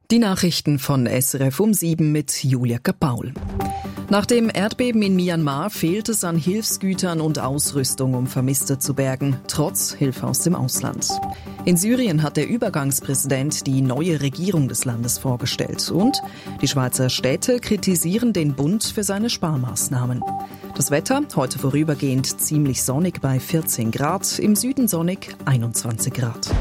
Die Nachrichten von SRF um 7 mit Julia Kapaul. Nach dem Erdbeben in Myanmar fehlt es an Hilfsgütern und Ausrüstung, um Vermisste zu bergen, trotz Hilfe aus dem Ausland. In Syrien hat der Übergangspräsident die neue Regierung des Landes vorgestellt und die Schweizer Städte kritisieren den Bund für seine Sparmaßnahmen. Das Wetter heute vorübergehend ziemlich sonnig bei 14 Grad, im Süden sonnig 21 Grad.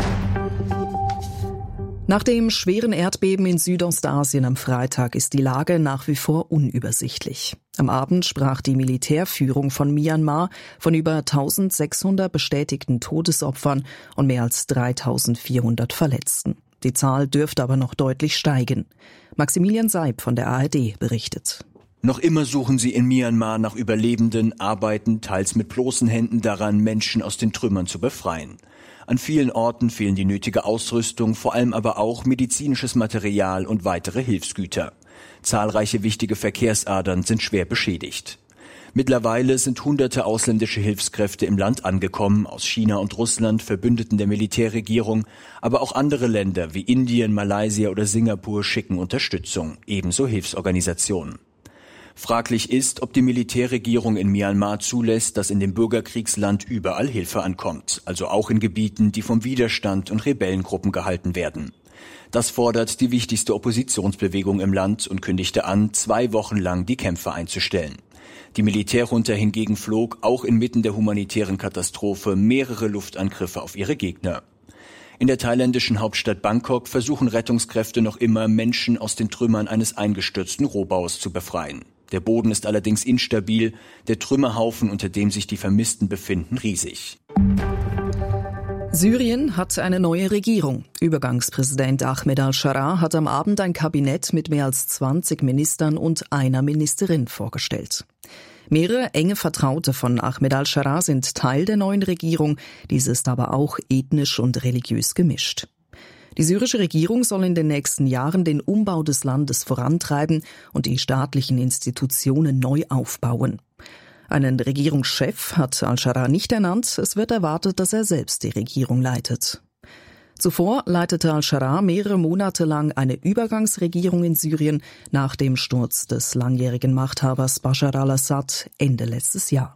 Nach dem schweren Erdbeben in Südostasien am Freitag ist die Lage nach wie vor unübersichtlich. Am Abend sprach die Militärführung von Myanmar von über 1600 bestätigten Todesopfern und mehr als 3400 Verletzten. Die Zahl dürfte aber noch deutlich steigen. Maximilian Seib von der ARD berichtet. Noch immer suchen sie in Myanmar nach Überlebenden, arbeiten teils mit bloßen Händen daran, Menschen aus den Trümmern zu befreien. An vielen Orten fehlen die nötige Ausrüstung, vor allem aber auch medizinisches Material und weitere Hilfsgüter. Zahlreiche wichtige Verkehrsadern sind schwer beschädigt. Mittlerweile sind hunderte ausländische Hilfskräfte im Land angekommen, aus China und Russland, Verbündeten der Militärregierung, aber auch andere Länder wie Indien, Malaysia oder Singapur schicken Unterstützung, ebenso Hilfsorganisationen. Fraglich ist, ob die Militärregierung in Myanmar zulässt, dass in dem Bürgerkriegsland überall Hilfe ankommt, also auch in Gebieten, die vom Widerstand und Rebellengruppen gehalten werden. Das fordert die wichtigste Oppositionsbewegung im Land und kündigte an, 2 Wochen lang die Kämpfe einzustellen. Die Militärjunta hingegen flog, auch inmitten der humanitären Katastrophe, mehrere Luftangriffe auf ihre Gegner. In der thailändischen Hauptstadt Bangkok versuchen Rettungskräfte noch immer, Menschen aus den Trümmern eines eingestürzten Rohbaus zu befreien. Der Boden ist allerdings instabil, der Trümmerhaufen, unter dem sich die Vermissten befinden, riesig. Syrien hat eine neue Regierung. Übergangspräsident Ahmed al-Sharaa hat am Abend ein Kabinett mit mehr als 20 Ministern und einer Ministerin vorgestellt. Mehrere enge Vertraute von Ahmed al-Sharaa sind Teil der neuen Regierung, diese ist aber auch ethnisch und religiös gemischt. Die syrische Regierung soll in den nächsten Jahren den Umbau des Landes vorantreiben und die staatlichen Institutionen neu aufbauen. Einen Regierungschef hat al-Sharaa nicht ernannt, es wird erwartet, dass er selbst die Regierung leitet. Zuvor leitete al-Sharaa mehrere Monate lang eine Übergangsregierung in Syrien nach dem Sturz des langjährigen Machthabers Bashar al-Assad Ende letztes Jahr.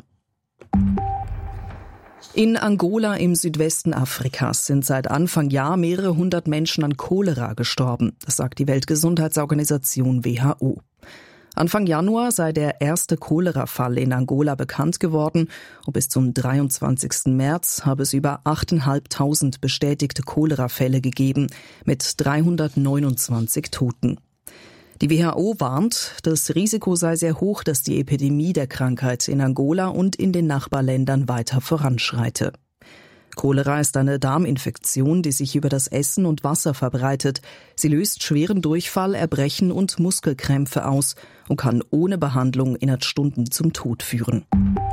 In Angola im Südwesten Afrikas sind seit Anfang Jahr mehrere hundert Menschen an Cholera gestorben, das sagt die Weltgesundheitsorganisation WHO. Anfang Januar sei der erste Cholera-Fall in Angola bekannt geworden und bis zum 23. März habe es über 8.500 bestätigte Cholera-Fälle gegeben mit 329 Toten. Die WHO warnt, das Risiko sei sehr hoch, dass die Epidemie der Krankheit in Angola und in den Nachbarländern weiter voranschreite. Cholera ist eine Darminfektion, die sich über das Essen und Wasser verbreitet. Sie löst schweren Durchfall, Erbrechen und Muskelkrämpfe aus und kann ohne Behandlung innerhalb Stunden zum Tod führen.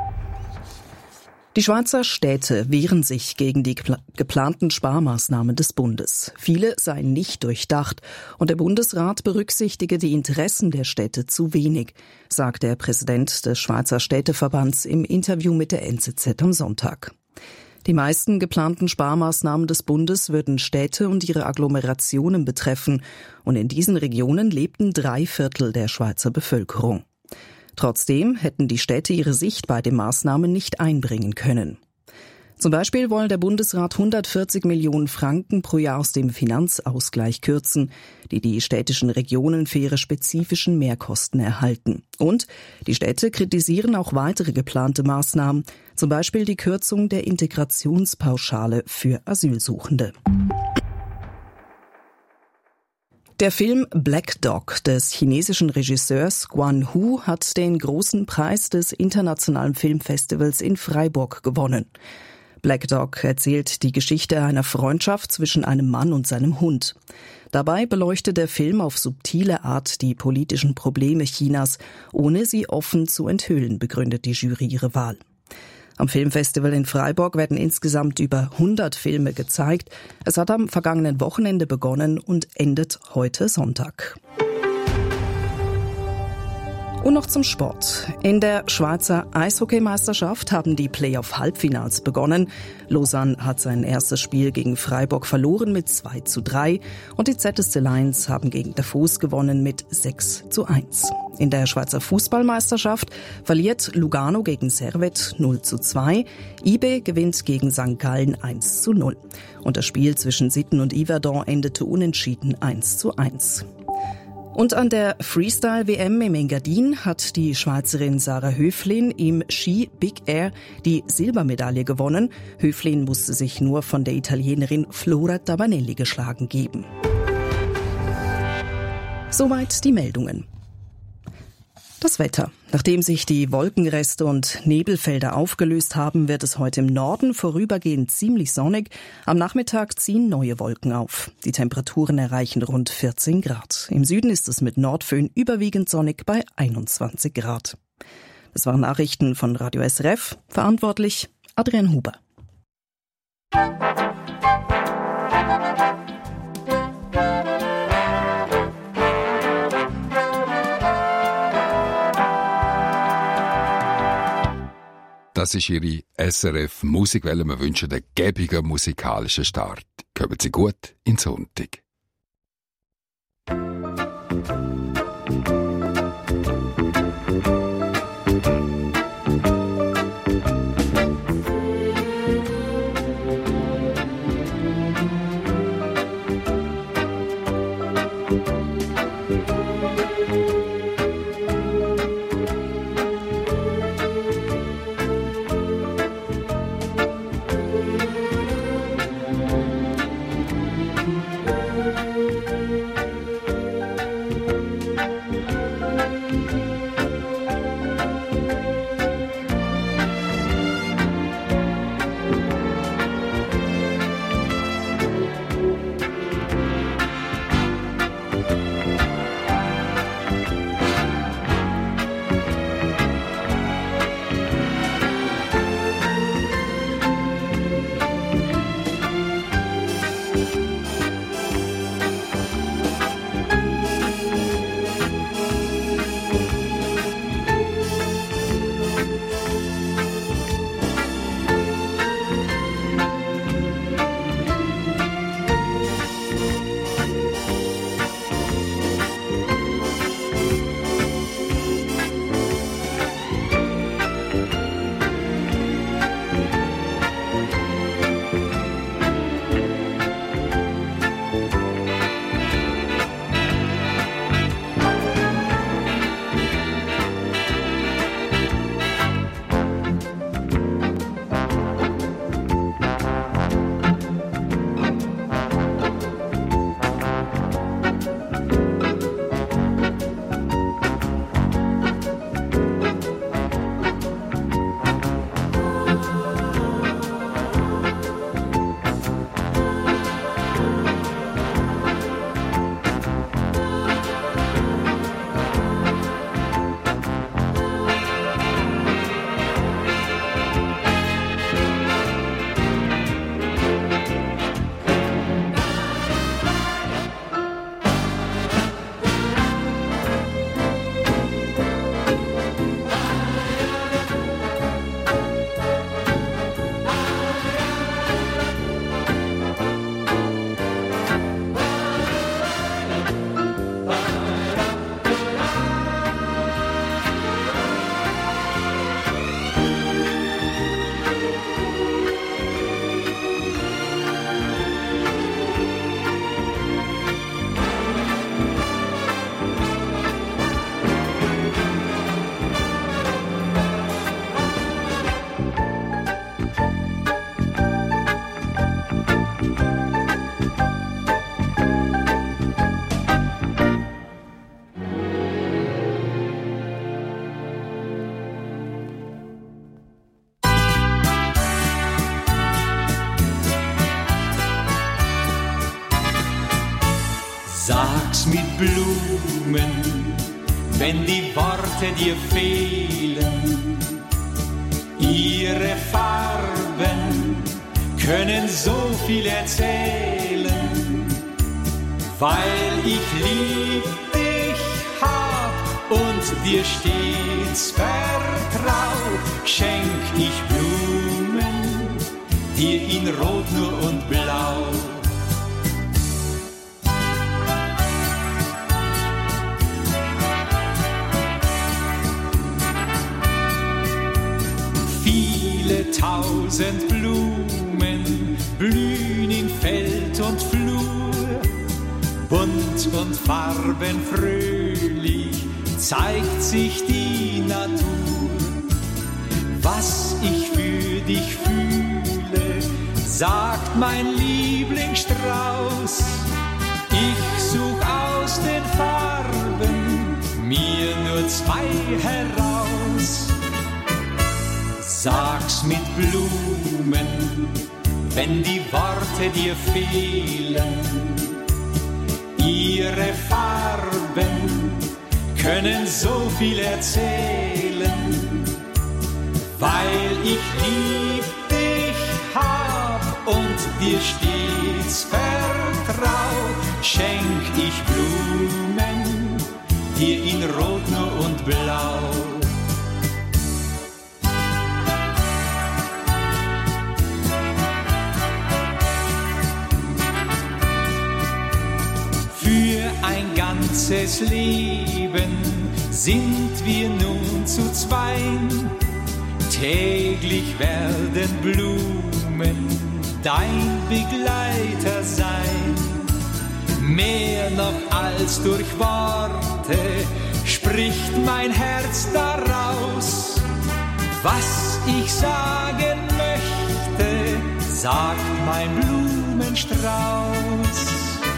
Die Schweizer Städte wehren sich gegen die geplanten Sparmaßnahmen des Bundes. Viele seien nicht durchdacht und der Bundesrat berücksichtige die Interessen der Städte zu wenig, sagt der Präsident des Schweizer Städteverbands im Interview mit der NZZ am Sonntag. Die meisten geplanten Sparmaßnahmen des Bundes würden Städte und ihre Agglomerationen betreffen und in diesen Regionen lebten 3/4 der Schweizer Bevölkerung. Trotzdem hätten die Städte ihre Sicht bei den Maßnahmen nicht einbringen können. Zum Beispiel wollen der Bundesrat 140 Millionen Franken pro Jahr aus dem Finanzausgleich kürzen, die städtischen Regionen für ihre spezifischen Mehrkosten erhalten. Und die Städte kritisieren auch weitere geplante Maßnahmen, zum Beispiel die Kürzung der Integrationspauschale für Asylsuchende. Der Film Black Dog des chinesischen Regisseurs Guan Hu hat den großen Preis des Internationalen Filmfestivals in Freiburg gewonnen. Black Dog erzählt die Geschichte einer Freundschaft zwischen einem Mann und seinem Hund. Dabei beleuchtet der Film auf subtile Art die politischen Probleme Chinas, ohne sie offen zu enthüllen, begründet die Jury ihre Wahl. Am Filmfestival in Freiburg werden insgesamt über 100 Filme gezeigt. Es hat am vergangenen Wochenende begonnen und endet heute Sonntag. Und noch zum Sport. In der Schweizer Eishockeymeisterschaft haben die Playoff-Halbfinals begonnen. Lausanne hat sein erstes Spiel gegen Freiburg verloren mit 2:3 und die ZSC Lions haben gegen Davos gewonnen mit 6:1. In der Schweizer Fußballmeisterschaft verliert Lugano gegen Servette 0:2. IB gewinnt gegen St. Gallen 1:0. Und das Spiel zwischen Sitten und Yverdon endete unentschieden 1:1. Und an der Freestyle-WM im Engadin hat die Schweizerin Sarah Höflin im Ski Big Air die Silbermedaille gewonnen. Höflin musste sich nur von der Italienerin Flora Tabanelli geschlagen geben. Soweit die Meldungen. Das Wetter. Nachdem sich die Wolkenreste und Nebelfelder aufgelöst haben, wird es heute im Norden vorübergehend ziemlich sonnig. Am Nachmittag ziehen neue Wolken auf. Die Temperaturen erreichen rund 14 Grad. Im Süden ist es mit Nordföhn überwiegend sonnig bei 21 Grad. Das waren Nachrichten von Radio SRF. Verantwortlich Adrian Huber. Das ist Ihre SRF Musikwelle. Wir wünschen einen gäbigen musikalischen Start. Kommen Sie gut in den Sonntag. Sag's mit Blumen, wenn die Worte dir fehlen. Ihre Farben können so viel erzählen, weil ich lieb dich hab und dir stets vertrau, schenk ich Blumen, dir in Rot nur und Blau. Viele tausend Blumen blühen in Feld und Flur, bunt und farbenfröhlich zeigt sich die Natur. Was ich für dich fühle, sagt mein Lieblingsstrauß. Ich such aus den Farben mir nur zwei heraus. Sag's mit Blumen, wenn die Worte dir fehlen. Ihre Farben können so viel erzählen. Weil ich lieb dich hab und dir stets vertrau, schenk ich Blumen, dir in Rot nur und Blau. Für ein ganzes Leben sind wir nun zu zweien. Täglich werden Blumen dein Begleiter sein. Mehr noch als durch Worte spricht mein Herz daraus. Was ich sagen möchte, sagt mein Blumenstrauß.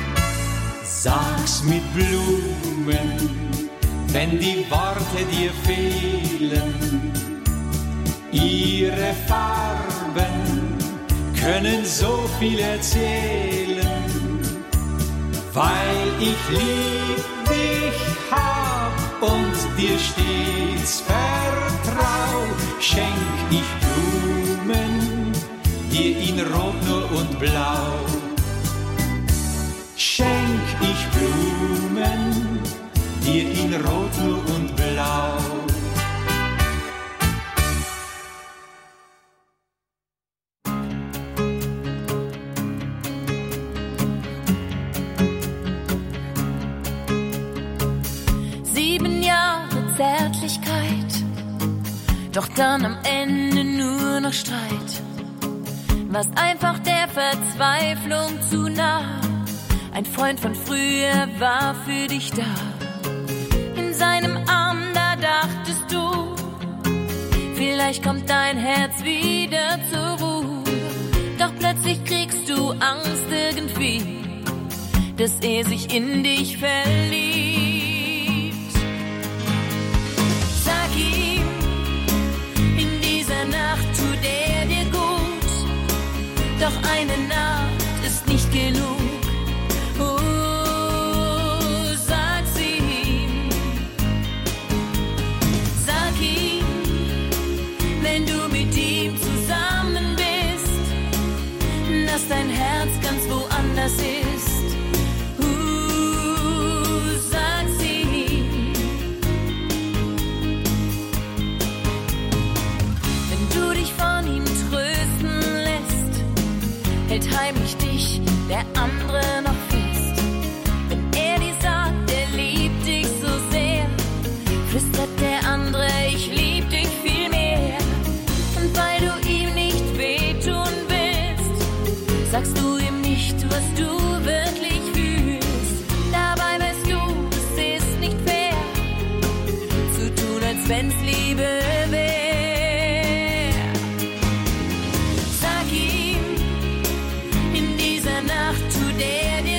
Sag's mit Blumen, wenn die Worte dir fehlen. Ihre Farben können so viel erzählen. Weil ich lieb dich hab und dir stets vertrau, schenk ich Blumen, dir in Rot nur und Blau. Schenk ich Blumen, dir in Rot nur und Blau. Zärtlichkeit, doch dann am Ende nur noch Streit. Warst einfach der Verzweiflung zu nah. Ein Freund von früher war für dich da. In seinem Arm, da dachtest du, vielleicht kommt dein Herz wieder zur Ruhe. Doch plötzlich kriegst du Angst irgendwie, dass er sich in dich verliebt. Sag ihm, in dieser Nacht tut er dir gut, doch eine Nacht ist nicht genug. Dass dein Herz ganz woanders ist. Sag's ihm. Wenn du dich von ihm trösten lässt, hält heimlich dich der andere noch fest. Wenn er dir sagt, er liebt dich so sehr, flüstert der andere, ich lieb dich viel mehr. Und weil du ihm nicht wehtun willst, sagst du ihm nicht, was du wirklich fühlst. Dabei weißt du, es ist nicht fair, zu tun, als wenn's Liebe wär. Sag ihm, in dieser Nacht tut er dir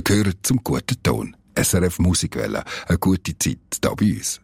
gehören zum guten Ton. SRF Musikwelle, eine gute Zeit hier bei uns.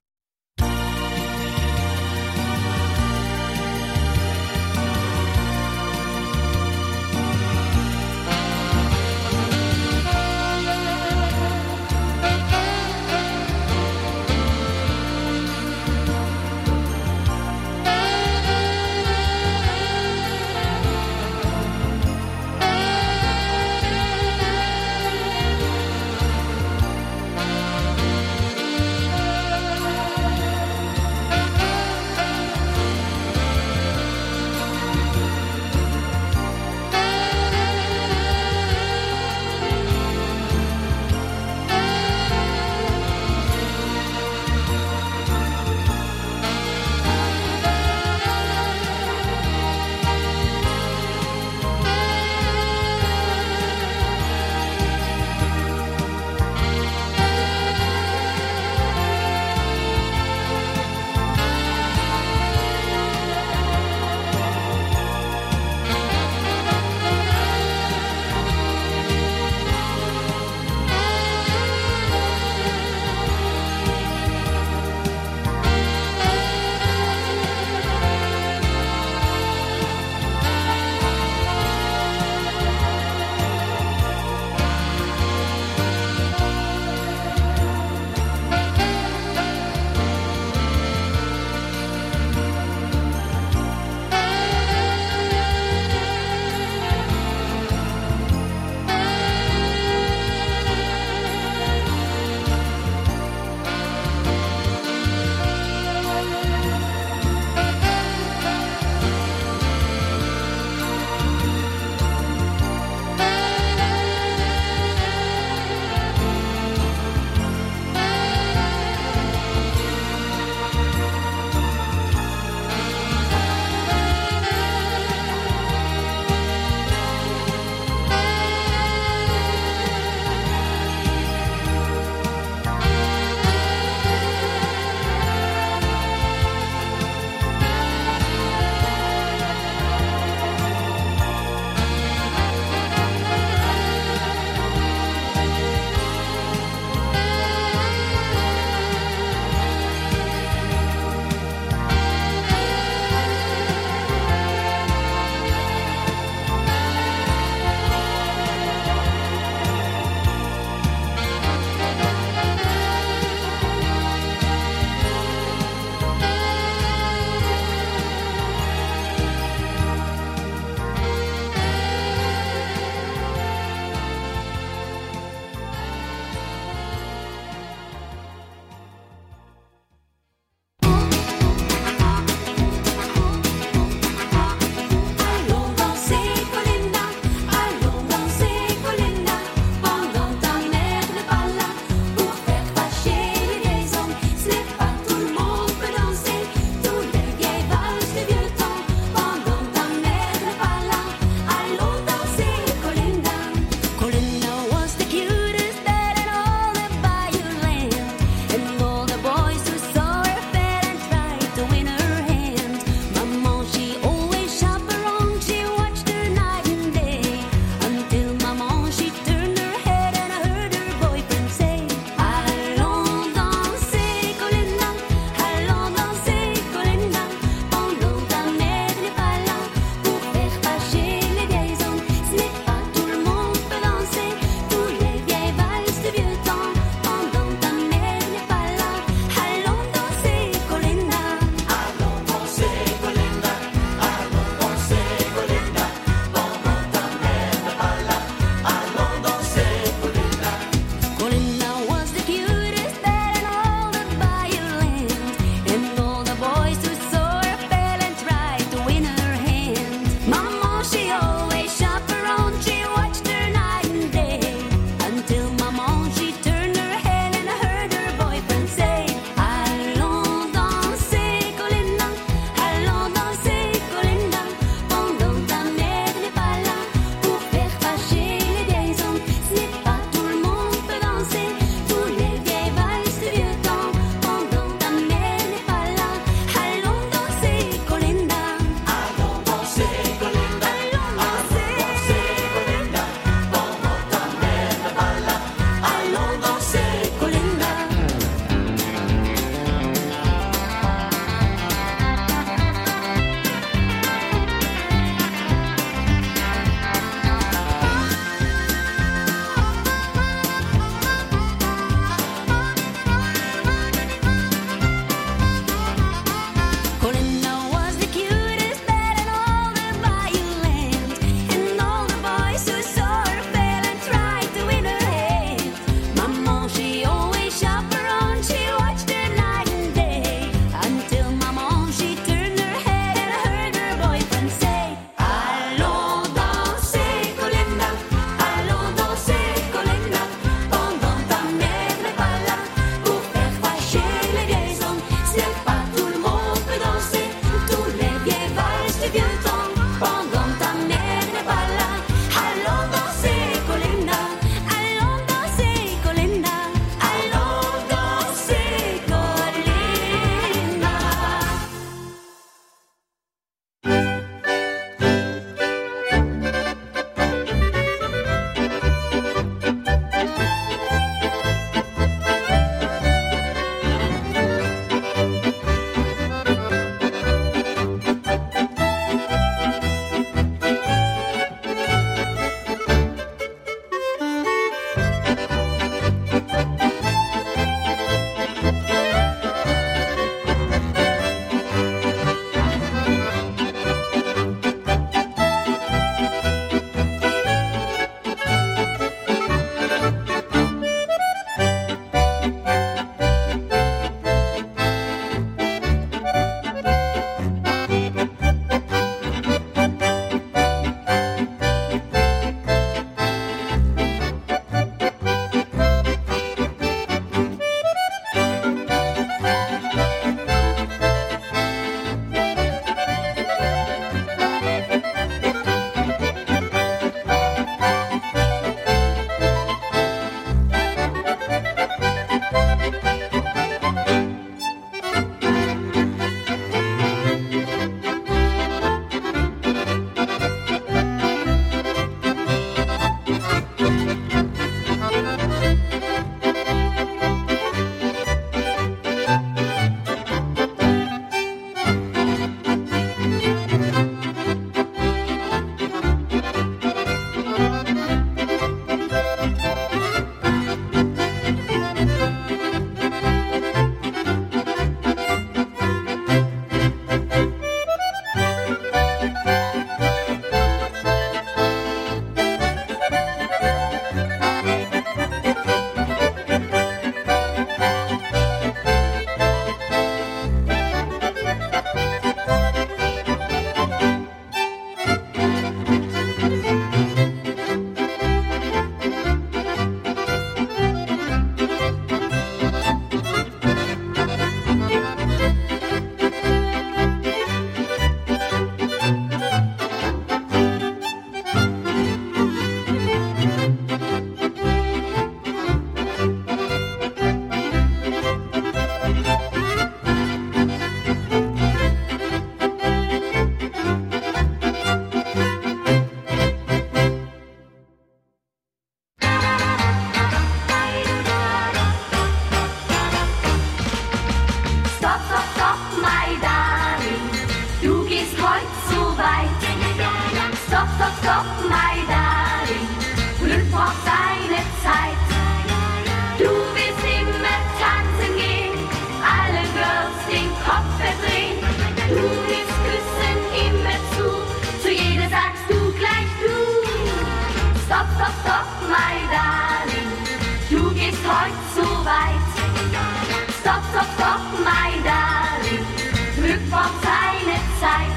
stop, my darling. Glück braucht seine Zeit. Du willst immer tanzen gehen, alle Girls den Kopf verdrehen. Du willst küssen immer zu jeder sagst du gleich du. Stop, stop, stop, my darling, du gehst heute zu weit. Stop, stop, stop, my darling, Glück braucht seine Zeit.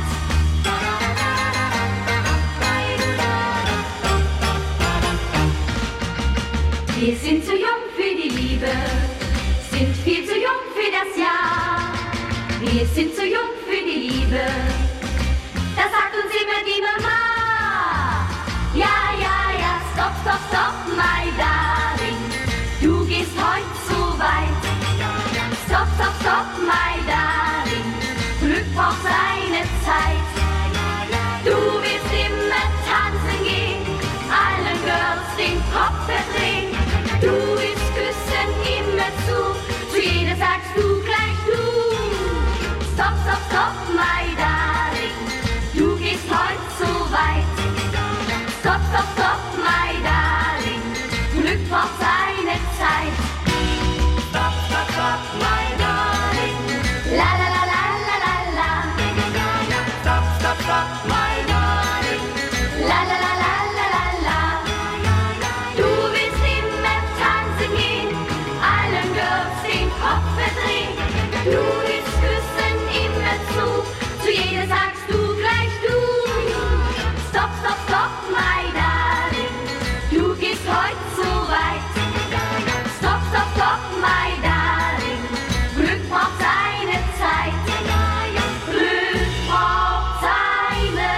Wir sind zu jung für die Liebe, sind viel zu jung für das Jahr. Wir sind zu jung für die Liebe, das sagt uns immer die Mama. Ja, ja, ja, stop, stop, stop, my darling, du gehst heute zu weit. Stop, stop, stop, my darling, Glück braucht seine Zeit. Du willst immer tanzen gehen, allen Girls den Kopf verdrehen. Du willst küssen immer zu jeder sagst du gleich du. Stop, stop, stop, my darling, du gehst heute zu weit. Stop, stop, stop, my darling, Glück braucht seine Zeit. Stop, stop, stop, my darling, la la la la la la la. Stop, stop, stop, my darling, la la la la la la la. Du willst immer tanzen gehen, allen Girls den Kopf verdrehen. Du willst küssen immer zu jeder sagst du gleich du. Stop, stop, stop, my darling, du gehst heute zu weit. Stop, stop, stop, my darling, Glück braucht seine Zeit. Glück braucht seine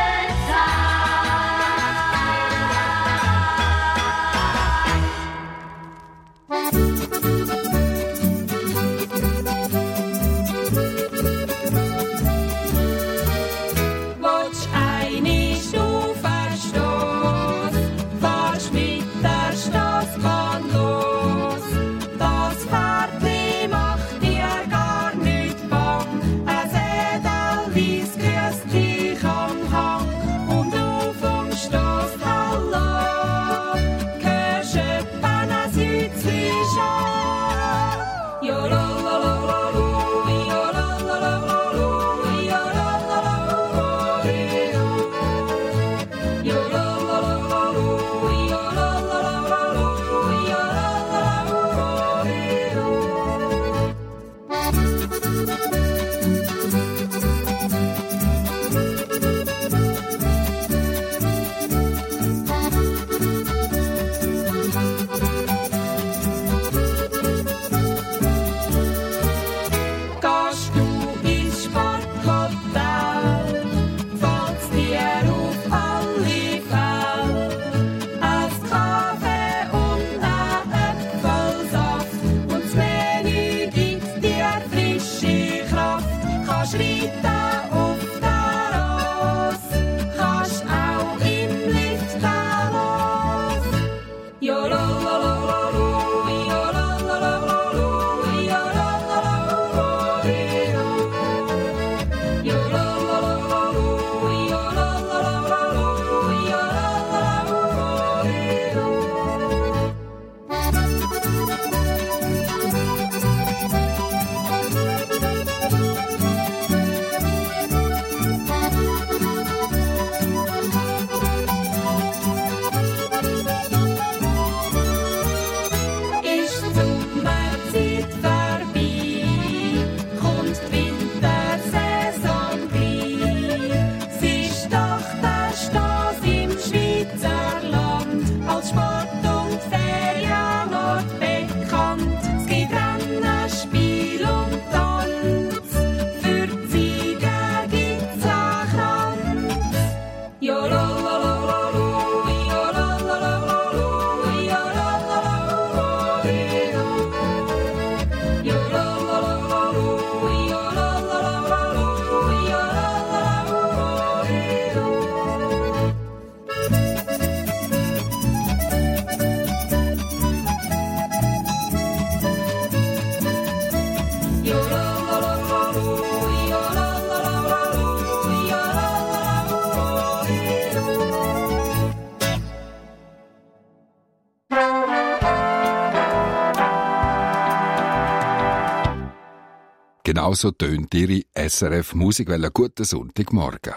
Genauso tönt Ihre SRF Musikwelle. Guten Sonntagmorgen.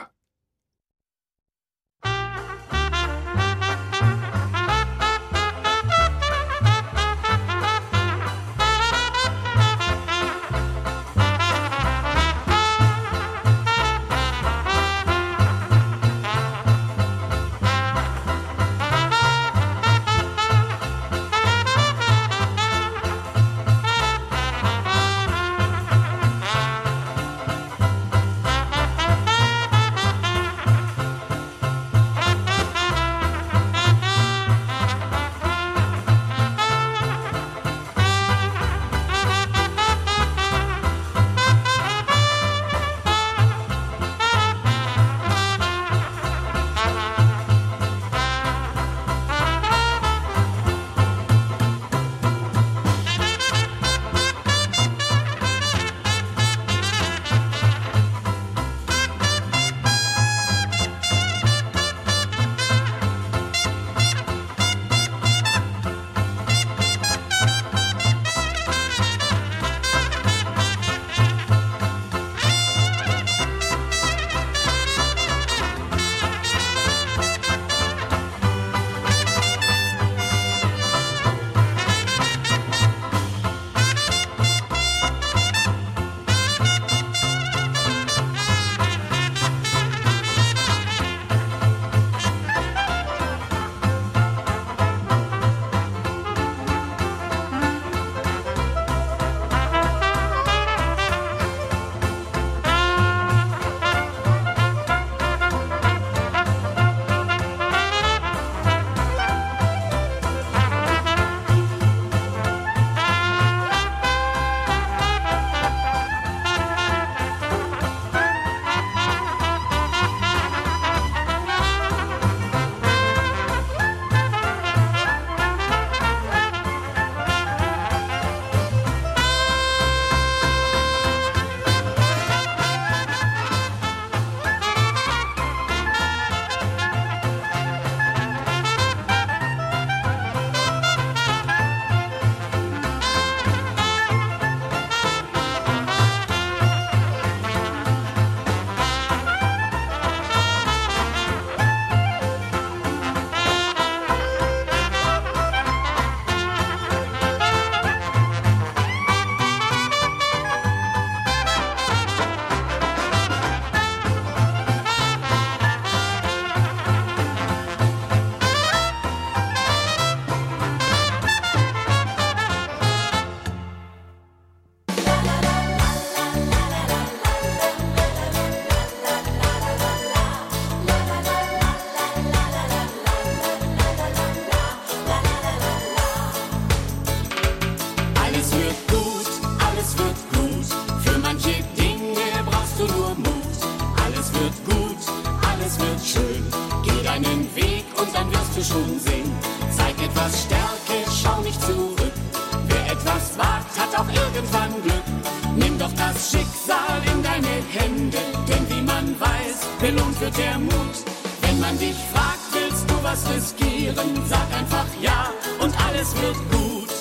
schon sehen. Zeig etwas Stärke, schau nicht zurück. Wer etwas wagt, hat auch irgendwann Glück. Nimm doch das Schicksal in deine Hände, denn wie man weiß, belohnt wird der Mut. Wenn man dich fragt, willst du was riskieren, sag einfach ja und alles wird gut.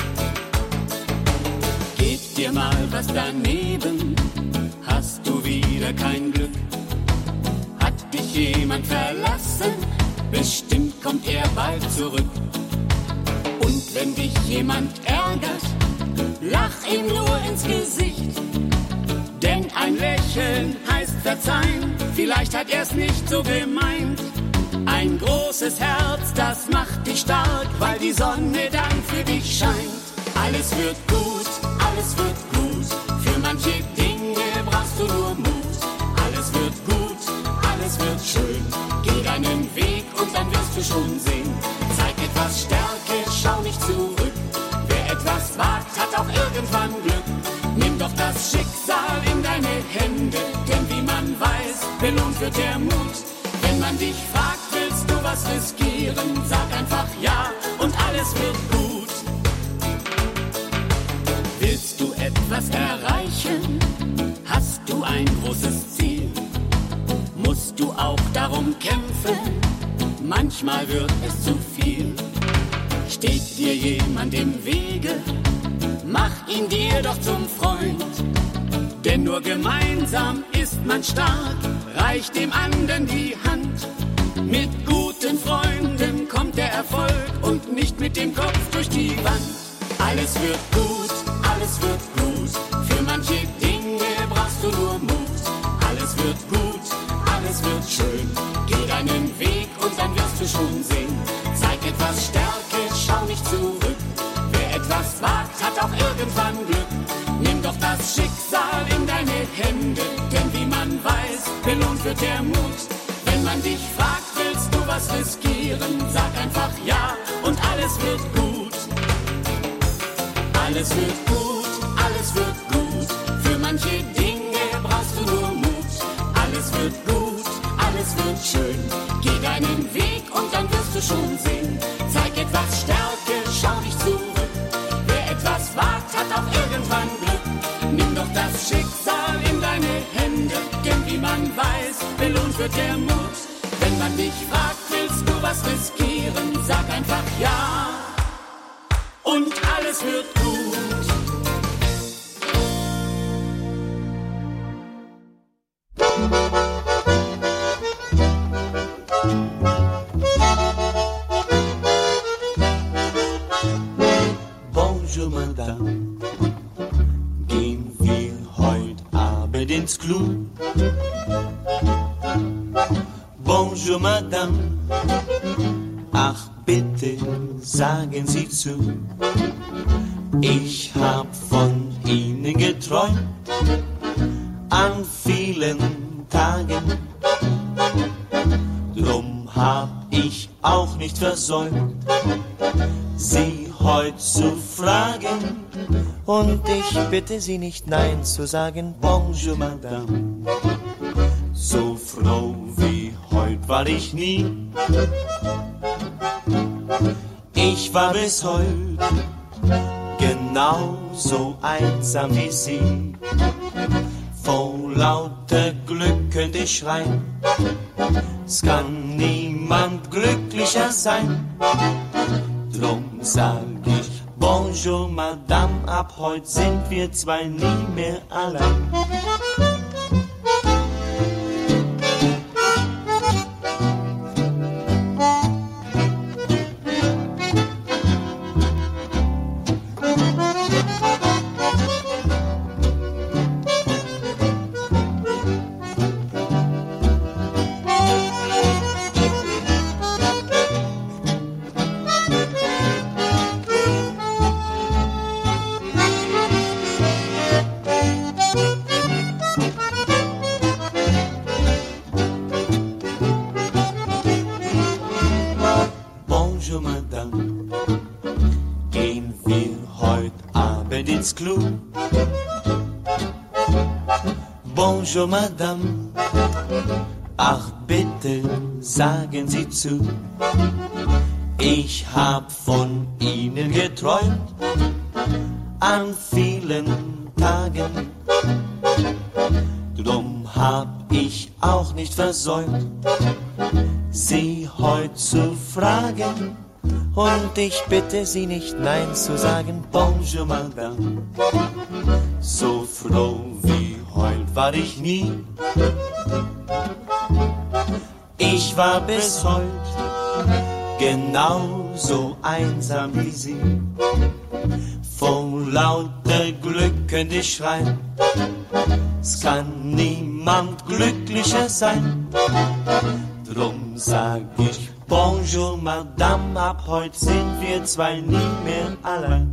Geht dir mal was daneben, hast du wieder kein Glück. Hat dich jemand verlassen, bestimmt kommt er bald zurück. Und wenn dich jemand ärgert, lach ihm nur ins Gesicht. Denn ein Lächeln heißt verzeihen, vielleicht hat er's nicht so gemeint. Ein großes Herz, das macht dich stark, weil die Sonne dann für dich scheint. Alles wird gut, alles wird gut, für manche Dinge brauchst du nur Mut. Alles wird gut, alles wird schön, geh deinen Weg und dann wirst du schon sehen. Zeig etwas Stärke, schau nicht zurück, wer etwas wagt, hat auch irgendwann Glück. Nimm doch das Schicksal in deine Hände, denn wie man weiß, belohnt wird der Mut. Wenn man dich fragt, willst du was riskieren, sag einfach ja und alles wird gut. Willst du etwas erreichen, hast du ein großes Ziel, musst du auch darum kämpfen, manchmal wird es zu viel. Steht dir jemand im Wege, mach ihn dir doch zum Freund. Denn nur gemeinsam ist man stark, reicht dem anderen die Hand. Mit guten Freunden kommt der Erfolg und nicht mit dem Kopf durch die Wand. Alles wird gut, alles wird gut, für manche Dinge brauchst du nur Mut. Alles wird gut, alles wird schön, geh deinen Weg und dann wirst du schon sehen. Zeig etwas Stärke, schau nicht zurück, wer etwas wagt, hat auch irgendwann Glück. Nimm doch das Schicksal in deine Hände, denn wie man weiß, belohnt wird der Mut. Wenn man dich fragt, willst du was riskieren, sag einfach ja und alles wird gut. Alles wird gut, alles wird gut, für manche Dinge brauchst du nur Mut. Alles wird gut, alles wird schön, geh deinen Weg und dann wirst du schon sehen. Zeig etwas Stärke, schau nicht zurück, wer etwas wagt, hat auch irgendwann Glück. Nimm doch das Schicksal in deine Hände, denn wie man weiß, belohnt wird der Mut. Wenn man dich fragt, willst du was riskieren, sag einfach ja und alles wird gut. Bonjour Madame, gehen wir heute Abend ins Club? Bonjour Madame, ach bitte sagen Sie zu, ich hab von Ihnen geträumt an vielen Tagen, drum hab ich auch nicht versäumt, Sie heute zu fragen, und ich bitte Sie nicht nein zu sagen. Bonjour Madame, so froh wie heute war ich nie, ich war bis heute genauso einsam wie Sie. Vor lauter Glück könnte ich schreien, es kann niemand glücklicher sein. Drum sag ich Bonjour Madame, ab heute sind wir zwei nie mehr allein. Club. Bonjour Madame, ach bitte sagen Sie zu, ich hab von Ihnen geträumt an vielen Tagen, drum hab ich auch nicht versäumt, Sie heute zu fragen. Und ich bitte Sie nicht nein zu sagen. Bonjour Madame, so froh wie heut war ich nie, ich war bis heut genauso einsam wie Sie. Vor lauter Glück könnte ich schreien, es kann niemand glücklicher sein. Drum sag ich Bonjour Madame, ab heute sind wir zwei nie mehr allein.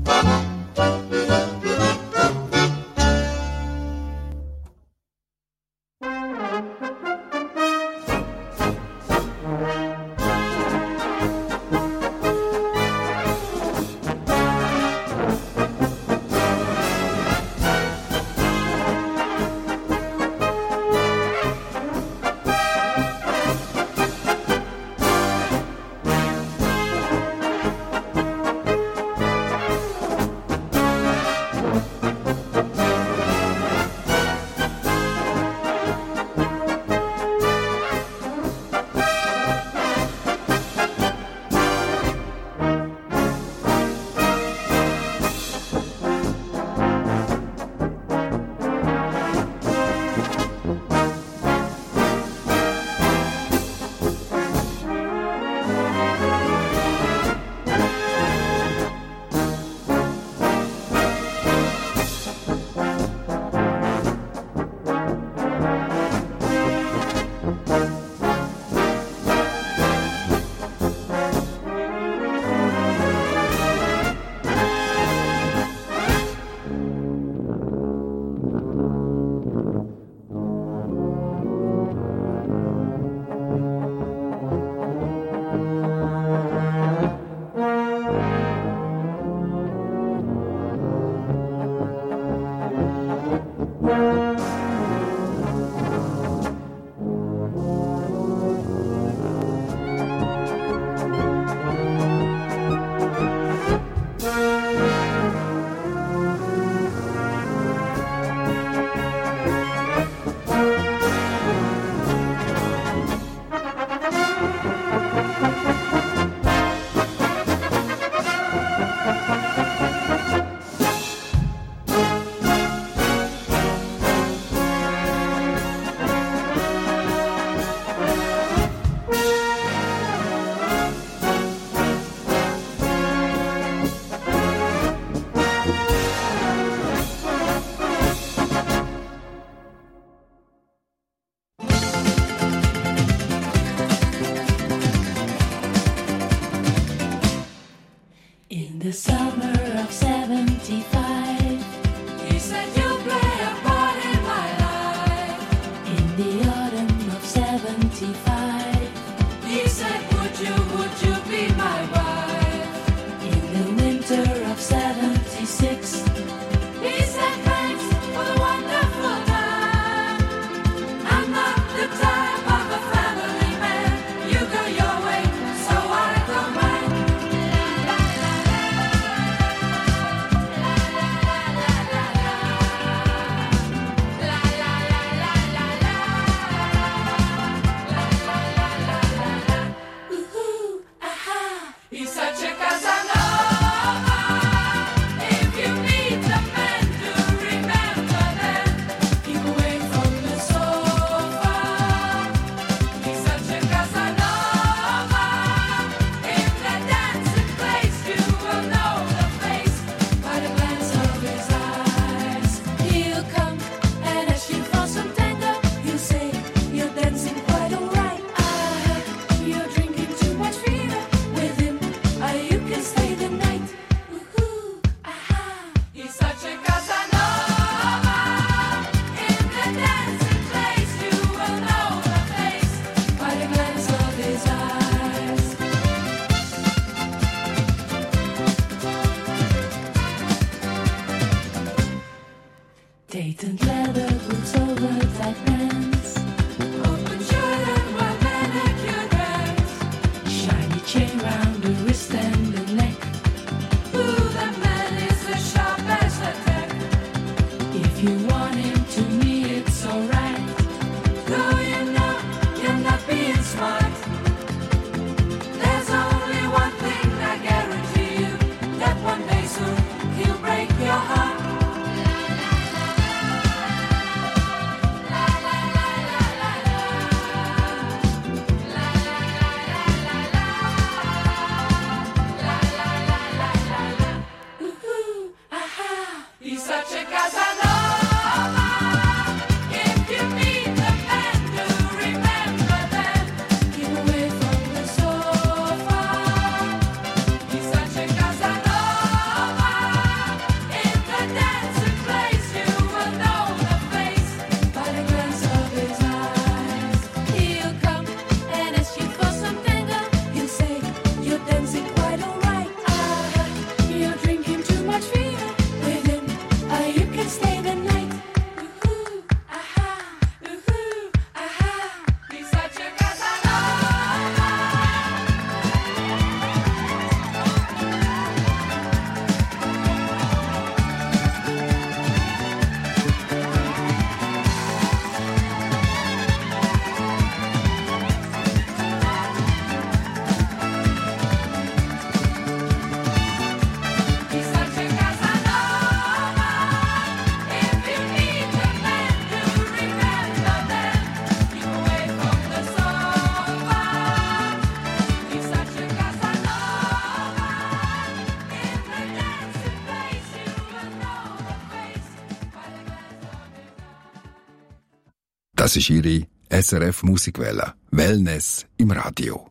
the summer of 75, he said you'll play a part in my life. In the autumn of 75, he said would you be my wife? In the winter of 76, he said thanks for the wonderful time. I'm not the type of a family man. You go your way, so I go mine. Ooh, aha, he's such a Casanova. If you meet the man, do remember that. Keep away from the sofa. He's such a Casanova. In the dancing place, you will know the face by the glance of his eyes. He'll come and ask you for some tango. He'll say you're dancing quite alright. You're drinking too much fever with him. You can stay the night. Ooh, aha, he's such a Casanova. In the dancing place, you will know the face by the glance of his eyes. Dayton leather boots over tight pants, open shirt and well manicured hands, shiny chain round the wrist and the neck. Ooh, that man is as sharp as a tack. If you want him to me, it's alright. Though you know you're not being smart. There's only one thing I guarantee you, that one day soon he'll break your heart. Ooh, aha, he's such a Casanova. If you meet the man, do remember that. Keep away from the sofa. He's such a Casanova. In the dancing place, you will know the face by the glance of his eyes. He'll come and ask you for some tango. He'll say you're dancing quite alright. You're drinking too much fever with him. You can stay the night. Ooh, aha, he's such a Casanova. He's such a Casanova. If you meet the man, do remember that. Keep away from the sofa. He's such a Casanova. In the dancing place, you will know the face by the glance of his eyes. Das ist Ihre SRF Musikwelle. Wellness im Radio.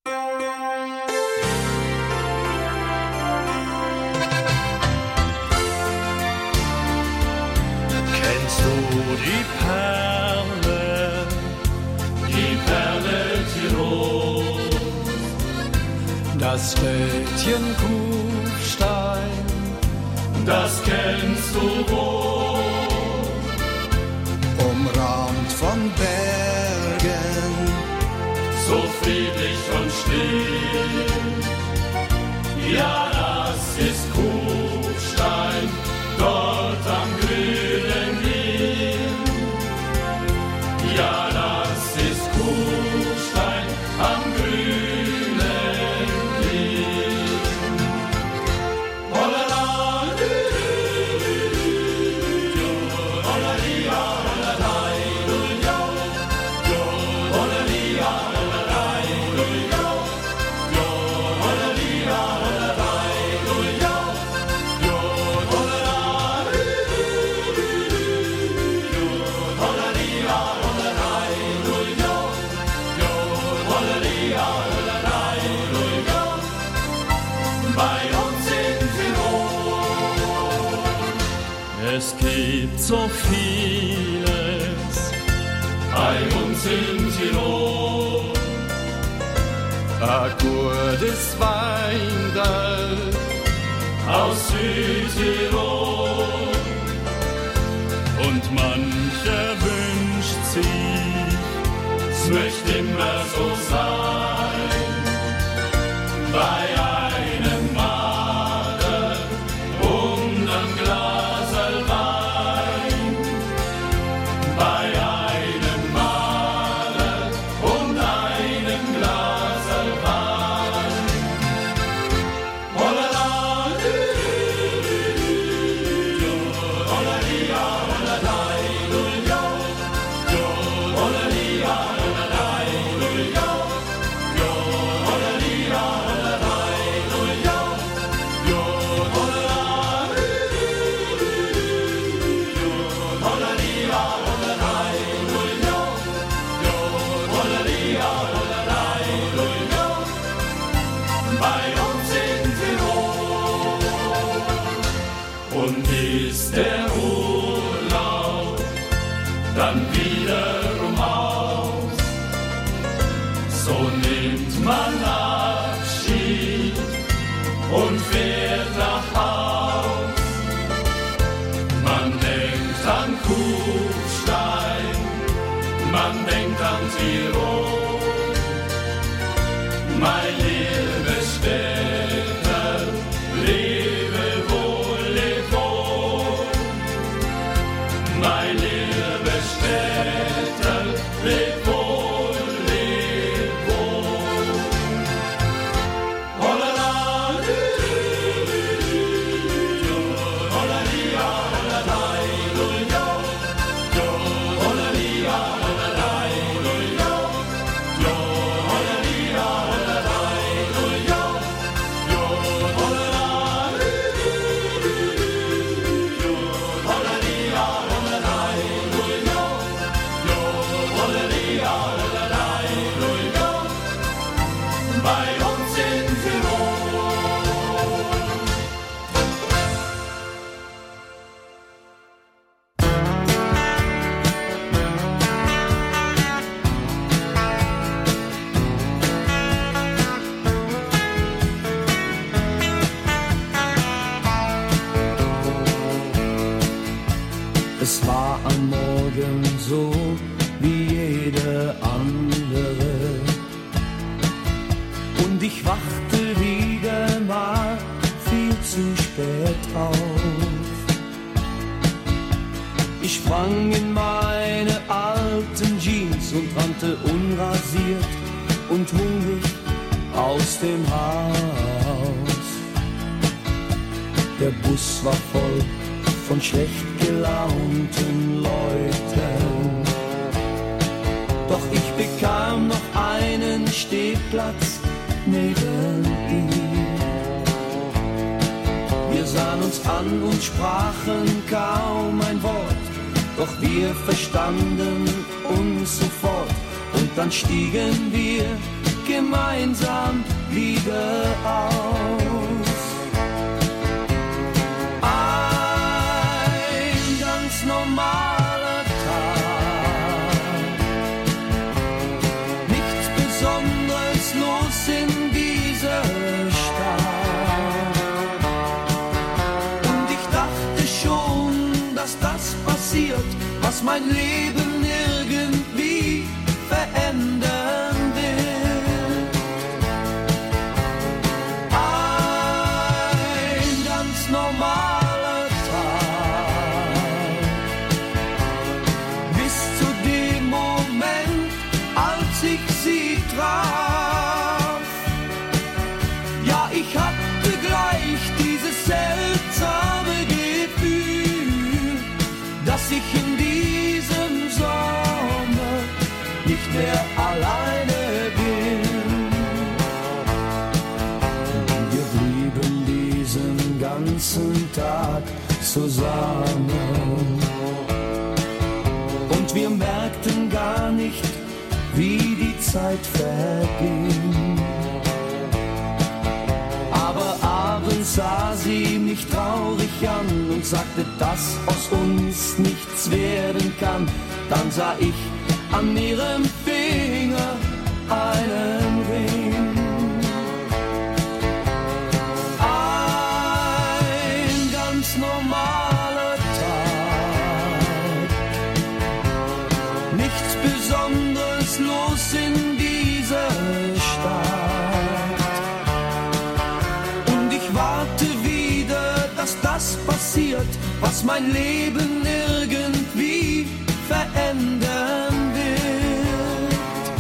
Kennst du die Perle Tirol, das Städtchen Kufstein, das kennst du wohl, umrahmt von Bergen, so friedlich und still. Ja, das ist Kufstein, dort am grünen Ring. Ja, das ist Kufstein am grünen Ring. Hollala, hollalia, hollalai, jo, hollalia, hollalai, jo, hollalia, hollalai, jo, Bei uns in Es gibt so vieles bei uns in Tirol. Ein gutes Weindel aus Südtirol. Und mancher wünscht sich, es möchte immer so sein, bei einem Maler und einem Glasel Wein, bei einem Maler und einem Glasel Wein. Hollala, hollalia, hollalai, lulio, hollalia, hollalai, lulio, hollalia, hollalai, lulio, hollalia, hollalai, lulio, hollalia, hollalai, lulio, bei uns in Tirol. Und ist der Urlaub dann wiederum aus, so nimmt man Abschied und fährt nach Haus. Man denkt an Kufstein, man denkt an Tirol, mein liebes Städter, lebe wohl, leb wohl. Mein liebes Städter, leb wohl, leb wohl. Hollala, hollalia, hollalai, lulio, hollalia, hollalai, lulio, hollalia, hollalai, lulio, hollalia, hollalai, lulio, hollalia, hollalai, lulio, bei uns in Tirol. Es war am Morgen so wie jeder andere. Und ich wachte wieder mal viel zu spät auf. Ich sprang in meine alten Jeans und rannte unrasiert und hungrig aus dem Haus. Der Bus war voll von schlecht gelaunten Leuten. Doch ich bekam noch einen Stehplatz neben ihm. Wir sahen uns an und sprachen kaum ein Wort, doch wir verstanden uns sofort. Und dann stiegen wir gemeinsam wieder aus. Ein ganz normaler Tag, nichts Besonderes los in dieser Stadt. Und ich dachte schon, dass das passiert, was mein Leben irgendwie verändern wird. Ein ganz normaler Tag, bis zu dem Moment, als ich sie traf. Ja, ich hatte gleich dieses seltsame Gefühl, dass ich in diesem Sommer nicht mehr alleine bin. Wir blieben diesen ganzen Tag zusammen und wir merkten gar nicht, wie die Zeit verging. Aber abends sah sie mich traurig an und sagte, dass aus uns nichts werden kann. Dann sah ich an ihrem Finger einen Ring. Ein ganz normaler Tag, nichts Besonderes los in dieser Stadt. Und ich warte wieder, dass das passiert, was mein Leben irgendwie verändern wird.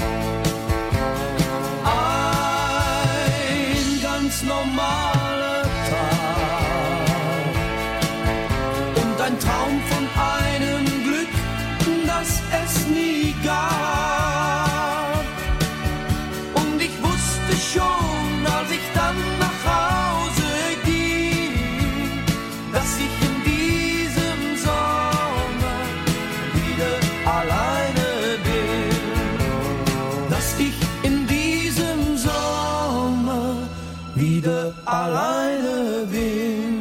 Ein ganz normaler Tag und ein Traum von einem Glück, das es nie gab. Und ich wusste schon, als ich dann nach Hause ging, dass ich in diesem Sommer wieder alleine bin. Dass ich in diesem Sommer wieder alleine bin.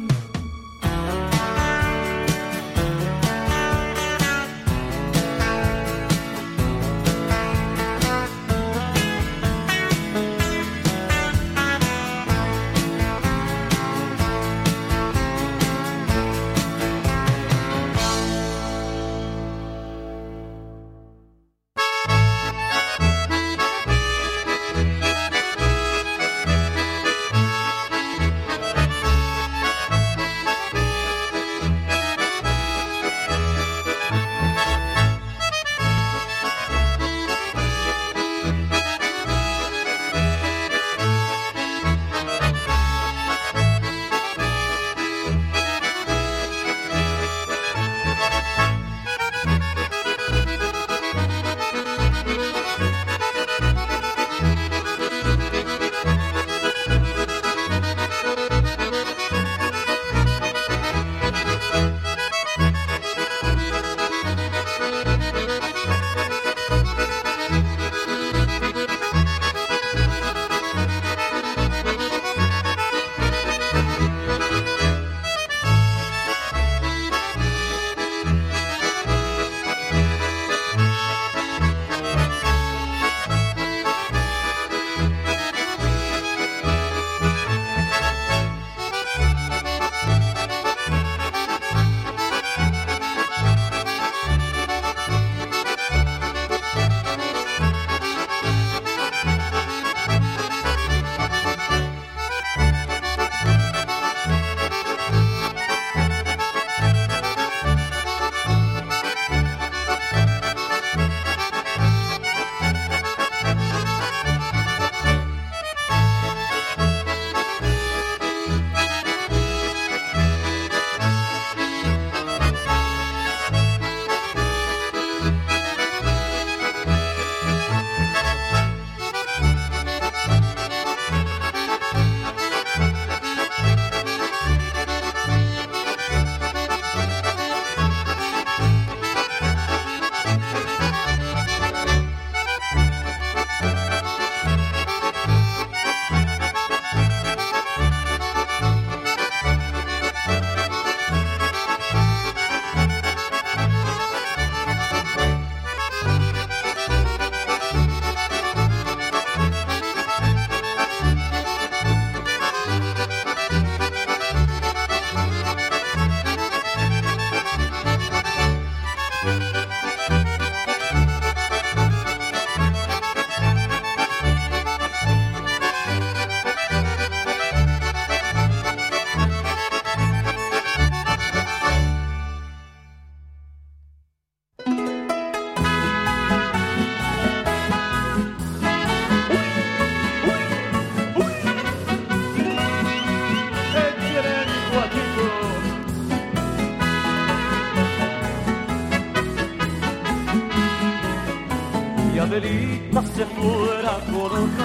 Adelita se fuera con otro,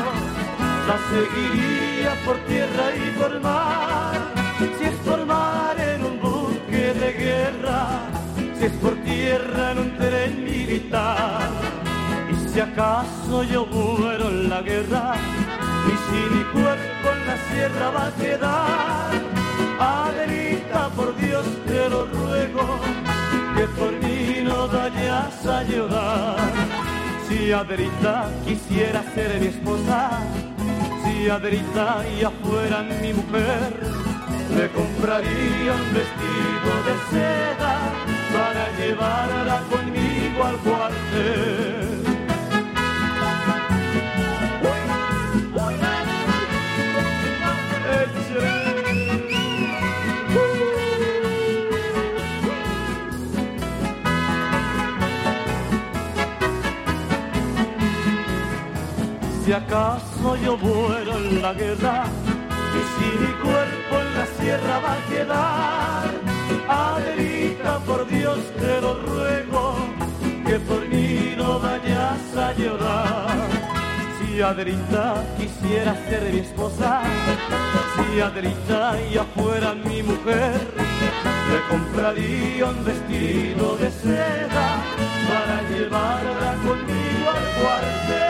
la seguiría por tierra y por mar. Si es por mar en un buque de guerra, si es por tierra en un tren militar. Y si acaso yo muero en la guerra, y si mi cuerpo en la sierra sierra va a quedar. Adelita, por Dios te lo ruego, que por mí no vayas a llorar. Si Adelita quisiera ser mi esposa, si Adelita ya fuera mi mujer, le compraría un vestido de seda para llevarla conmigo al cuartel. Si acaso yo muero en la guerra y si mi cuerpo en la sierra va a quedar, Adelita, por Dios te lo ruego, que por mí no vayas a llorar. Si Adelita quisiera ser mi esposa, si Adelita ya fuera mi mujer, le compraría un vestido de seda para llevarla conmigo al cuartel.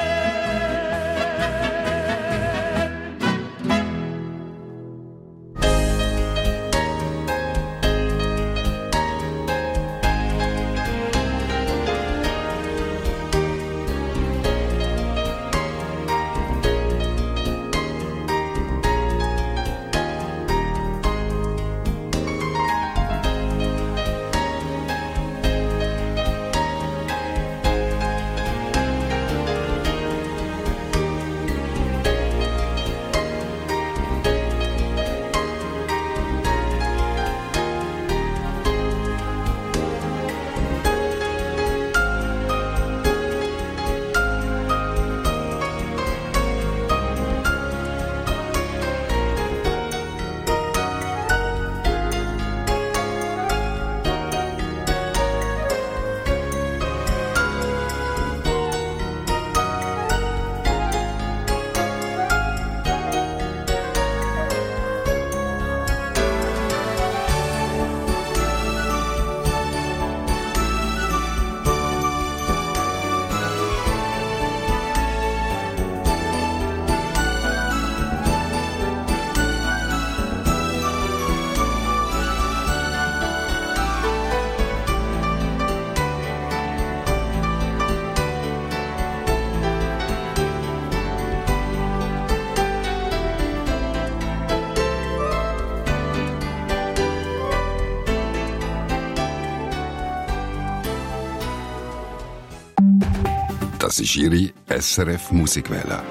Das ist Ihre SRF Musikwelle.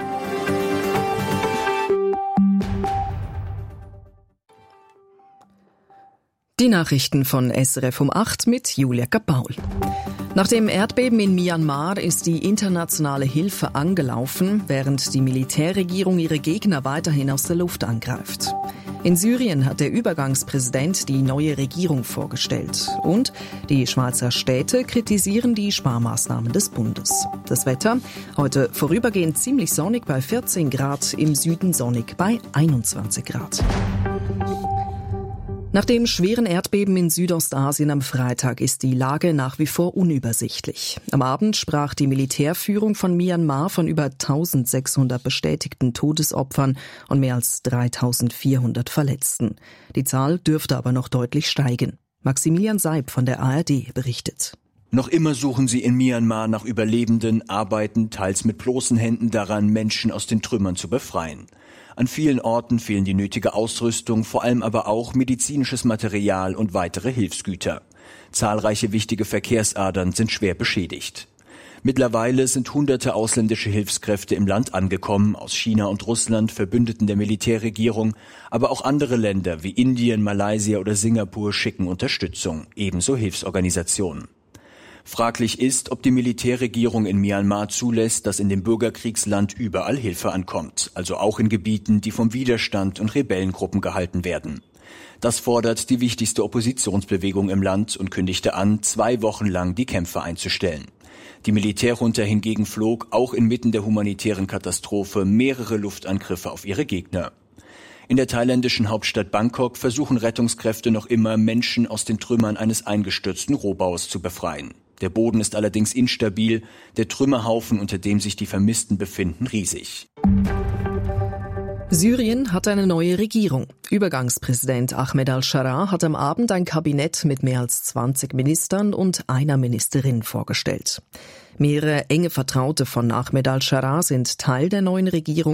Die Nachrichten von SRF um 8 mit Julia Kapaul. Nach dem Erdbeben in Myanmar ist die internationale Hilfe angelaufen, während die Militärregierung ihre Gegner weiterhin aus der Luft angreift. In Syrien hat der Übergangspräsident die neue Regierung vorgestellt. Und die Schweizer Städte kritisieren die Sparmaßnahmen des Bundes. Das Wetter: heute vorübergehend ziemlich sonnig bei 14 Grad, im Süden sonnig bei 21 Grad. Nach dem schweren Erdbeben in Südostasien am Freitag ist die Lage nach wie vor unübersichtlich. Am Abend sprach die Militärführung von Myanmar von über 1600 bestätigten Todesopfern und mehr als 3400 Verletzten. Die Zahl dürfte aber noch deutlich steigen. Maximilian Seib von der ARD berichtet. Noch immer suchen sie in Myanmar nach Überlebenden, arbeiten teils mit bloßen Händen daran, Menschen aus den Trümmern zu befreien. An vielen Orten fehlen die nötige Ausrüstung, vor allem aber auch medizinisches Material und weitere Hilfsgüter. Zahlreiche wichtige Verkehrsadern sind schwer beschädigt. Mittlerweile sind hunderte ausländische Hilfskräfte im Land angekommen, aus China und Russland, Verbündeten der Militärregierung, aber auch andere Länder wie Indien, Malaysia oder Singapur schicken Unterstützung, ebenso Hilfsorganisationen. Fraglich ist, ob die Militärregierung in Myanmar zulässt, dass in dem Bürgerkriegsland überall Hilfe ankommt, also auch in Gebieten, die vom Widerstand und Rebellengruppen gehalten werden. Das fordert die wichtigste Oppositionsbewegung im Land und kündigte an, 2 Wochen lang die Kämpfe einzustellen. Die Militärjunta hingegen flog, auch inmitten der humanitären Katastrophe, mehrere Luftangriffe auf ihre Gegner. In der thailändischen Hauptstadt Bangkok versuchen Rettungskräfte noch immer, Menschen aus den Trümmern eines eingestürzten Rohbaus zu befreien. Der Boden ist allerdings instabil, der Trümmerhaufen, unter dem sich die Vermissten befinden, riesig. Syrien hat eine neue Regierung. Übergangspräsident Ahmed al-Sharaa hat am Abend ein Kabinett mit mehr als 20 Ministern und einer Ministerin vorgestellt. Mehrere enge Vertraute von Ahmed al-Sharaa sind Teil der neuen Regierung.